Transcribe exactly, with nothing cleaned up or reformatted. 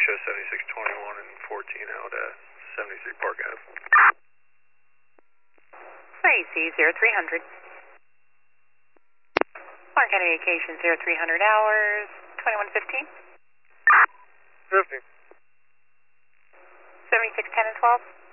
show seventy-six twenty-one and fourteen out at seventy-three Park Avenue. A C zero three hundred. Clark County Vacation zero three hundred hours, twenty-one fifteen. fifty. seventy-six ten and twelve.